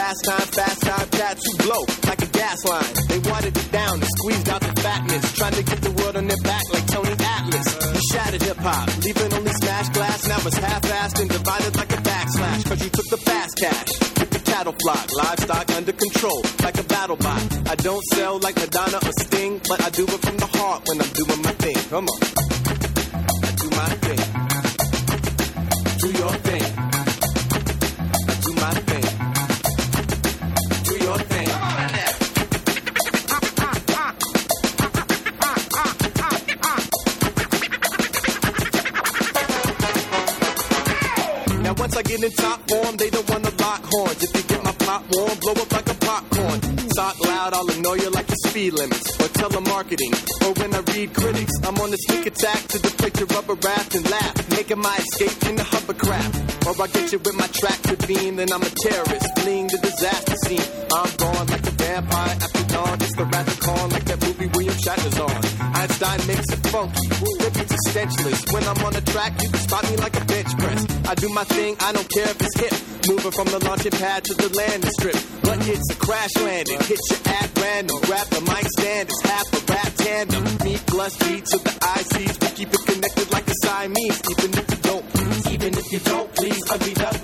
fast time cats who blow like a gas line. They watered it down and squeezed out the fatness, trying to get the world on their back like Tony Atlas. You shattered hip-hop, leaving only smashed glass. Now it's half-assed and divided like a backslash, cause you took the fast cash with the cattle flock, livestock under control like a battle bot. I don't sell like Madonna or Sting, but I do it from the heart when I'm doing my thing. Come on, I do my thing. Do your thing. I do my thing. Do your thing. Come on now. Now once I get in top form, they don't wanna lock horns. If you get my pop warm, blow up like a popcorn. Talk loud, I'll annoy you like the speed limits or telemarketing. Or when I read critics, I'm on the sneak attack to deflate your rubber raft and laugh, making my escape in the hovercraft. Or I get you with my tractor beam, then I'm a terrorist, fleeing the disaster scene. I'm gone like a vampire after dawn. It's the Wrath of Khan, like that movie William Shatner's on. Einstein makes it funky, their beats are stenchless. When I'm on the track, you can spot me like a bench press. I do my thing, I don't care if it's hip. Moving from the launching pad to the landing strip. But it's a crash landing, hit you at random. Grab the mic stand, it's half a rap tandem. Me plus beats of the ICs, we keep it connected like a Siamese. Even if you don't please, ugly duck.